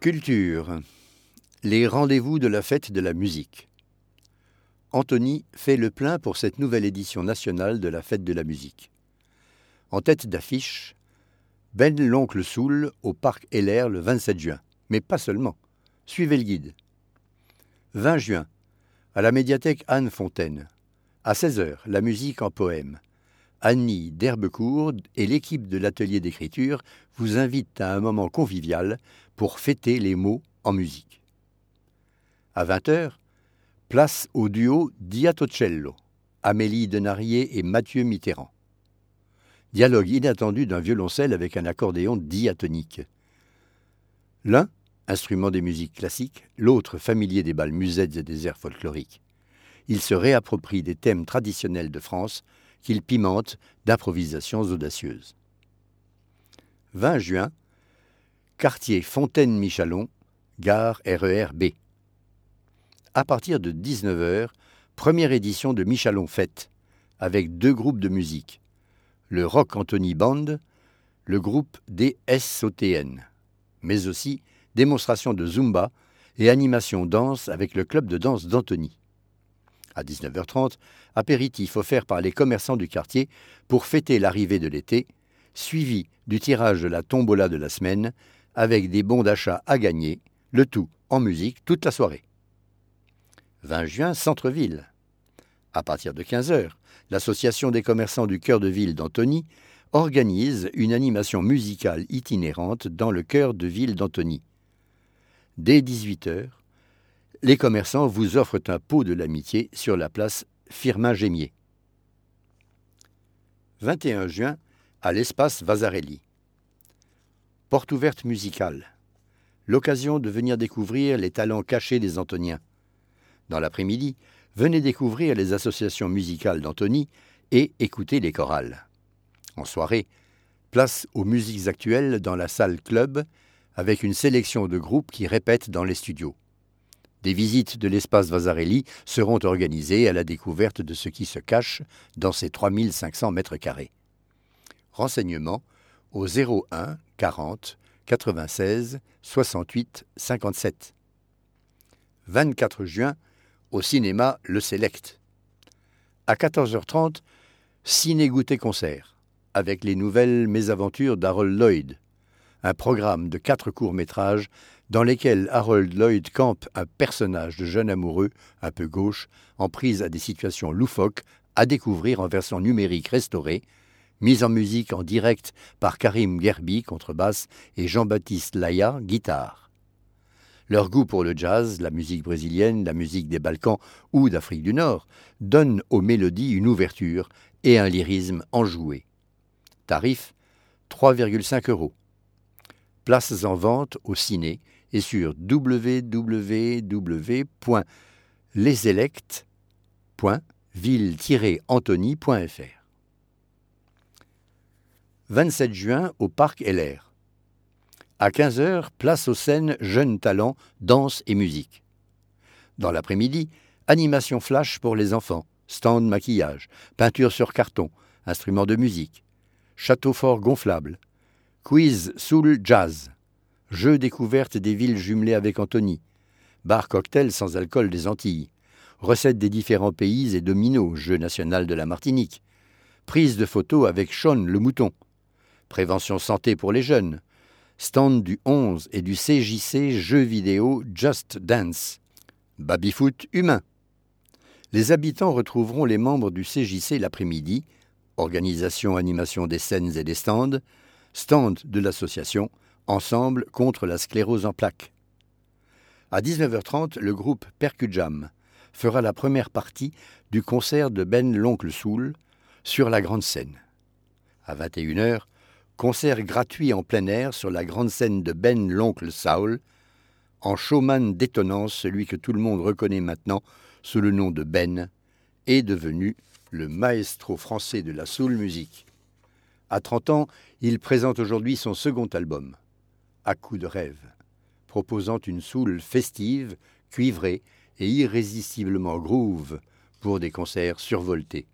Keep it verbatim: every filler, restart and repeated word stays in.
Culture. Les rendez-vous de la fête de la musique. Antony fait le plein pour cette nouvelle édition nationale de la fête de la musique. En tête d'affiche, Ben l'Oncle Soul au Parc Heller le vingt-sept juin. Mais pas seulement. Suivez le guide. vingt juin, à la médiathèque Anne Fontaine. À seize heures, la musique en poème. Annie d'Herbecourt et l'équipe de l'atelier d'écriture vous invitent à un moment convivial pour fêter les mots en musique. À vingt heures, place au duo Diatocello, Amélie Denarié et Mathieu Mitterrand. Dialogue inattendu d'un violoncelle avec un accordéon diatonique. L'un, instrument des musiques classiques, l'autre familier des bals musettes et des airs folkloriques. Ils se réapproprient des thèmes traditionnels de France qu'ils pimentent d'improvisations audacieuses. vingt juin, quartier Fontaine-Michalon, gare R E R B. À partir de dix-neuf heures, première édition de Michalon Fête, avec deux groupes de musique. Le Rock Antony Band, le groupe D S O T N, mais aussi démonstration de Zumba et animation danse avec le club de danse d'Antony. À dix-neuf heures trente, apéritif offert par les commerçants du quartier pour fêter l'arrivée de l'été, suivi du tirage de la tombola de la semaine avec des bons d'achat à gagner, le tout en musique toute la soirée. vingt juin, centre-ville. À partir de quinze heures, l'association des commerçants du cœur de ville d'Antony organise une animation musicale itinérante dans le cœur de ville d'Antony. Dès dix-huit heures, les commerçants vous offrent un pot de l'amitié sur la place Firmin-Gémier. vingt et un juin, à l'espace Vasarely. Porte ouverte musicale. L'occasion de venir découvrir les talents cachés des Antoniens. Dans l'après-midi, venez découvrir les associations musicales d'Antony et écouter les chorales. En soirée, place aux musiques actuelles dans la salle club avec une sélection de groupes qui répètent dans les studios. Des visites de l'espace Vasarely seront organisées à la découverte de ce qui se cache dans ces trois mille cinq cents mètres carrés. Renseignements au zéro un quarante quatre-vingt-seize soixante-huit cinquante-sept. vingt-quatre juin, au cinéma Le Select. À quatorze heures trente, ciné-goûter-concert, avec les nouvelles mésaventures d'Harold Lloyd. Un programme de quatre courts-métrages dans lesquels Harold Lloyd campe un personnage de jeune amoureux un peu gauche en prise à des situations loufoques à découvrir en version numérique restaurée, mise en musique en direct par Karim Gerbi, contrebasse, et Jean-Baptiste Laya, guitare. Leur goût pour le jazz, la musique brésilienne, la musique des Balkans ou d'Afrique du Nord donnent aux mélodies une ouverture et un lyrisme enjoué. Tarif trois virgule cinq euros. Places en vente au ciné et sur w w w point leselect point ville tiret antony point f r. vingt-sept juin au Parc Heller. À quinze heures, place aux scènes Jeunes Talents, danse et musique. Dans l'après-midi, animation flash pour les enfants, stand maquillage, peinture sur carton, instruments de musique, château fort gonflable, quiz soul jazz, jeux découverte des villes jumelées avec Antony, bar cocktail sans alcool des Antilles, recettes des différents pays et dominos, jeu national de la Martinique, prise de photos avec Sean le mouton, prévention santé pour les jeunes, stand du onze et du C J C jeux vidéo Just Dance, baby-foot humain. Les habitants retrouveront les membres du C J C l'après-midi, organisation animation des scènes et des stands, stand de l'association Ensemble contre la sclérose en plaques. À dix-neuf heures trente, le groupe Percujam fera la première partie du concert de Ben l'Oncle Soul sur la grande scène. À vingt et une heures, concert gratuit en plein air sur la grande scène de Ben l'Oncle Soul, en showman détonnant, celui que tout le monde reconnaît maintenant sous le nom de Ben, est devenu le maestro français de la soul music. À trente ans, il présente aujourd'hui son second album, À coups de rêve, proposant une soul festive, cuivrée et irrésistiblement groove pour des concerts survoltés.